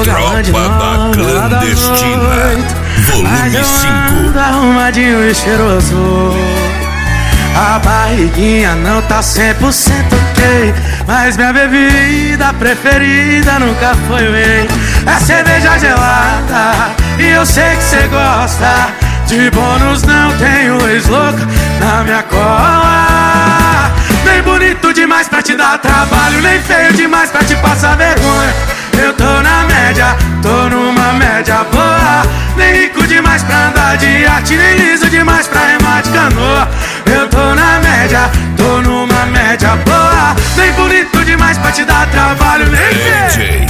galã de nome lá da noite, mas eu ando arrumadinho e cheiroso. A barriguinha não tá 100% ok, mas minha bebida preferida nunca foi whey. É cerveja gelada e eu sei que cê gosta. De bônus não tenho ex-louca na minha cola. Nem bonito demais pra te dar trabalho, nem feio demais pra te passar vergonha. Eu tô na média, tô numa média boa. Nem rico demais pra andar de arte, nem liso demais pra remar de canoa. Eu tô na média, tô numa média boa. Nem bonito demais pra te dar trabalho, nem DJ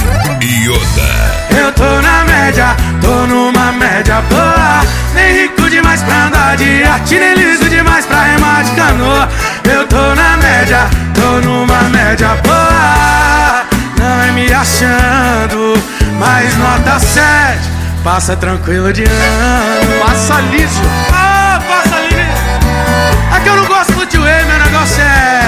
Yoda. Eu tô na média, tô numa média boa. Nem rico demais pra andar de arte, nem liso demais pra remar de canoa. Eu tô na média, tô numa média boa. Não é me achando, mas nota 7. Passa tranquilo de ano. Passa liso. Ah, passa liso. É que eu não gosto de whey, meu negócio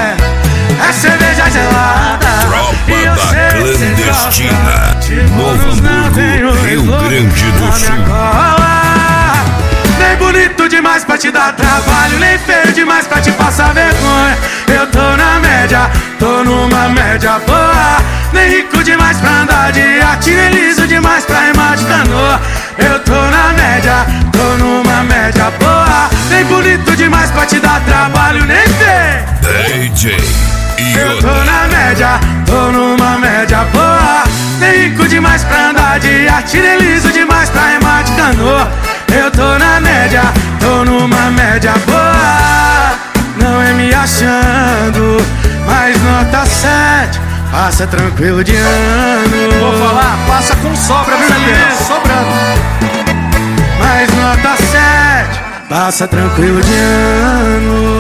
é cerveja gelada. Tropa da Clandestina, Novo Hamburgo, Rio Grande do Sul. Nem bonito demais pra te dar trabalho, nem feio demais pra te passar vergonha. Eu tô na média, tô numa média boa. Nem rico demais pra andar de arte, nem liso demais pra remar de canoa. Eu tô na média, tô numa média boa. Nem bonito demais pra te dar trabalho, nem feio. DJ Eu tô Yoda. na média, tô numa média boa. Nem rico demais pra andar de arte, nem liso demais pra remar de canoa. Eu tô na média, tô numa média boa. Não é me achando, mas nota 7. Passa tranquilo de ano. Vou falar, passa com sobra, viu, Juliano? Sobrando. Mas nota 7. Passa tranquilo de ano.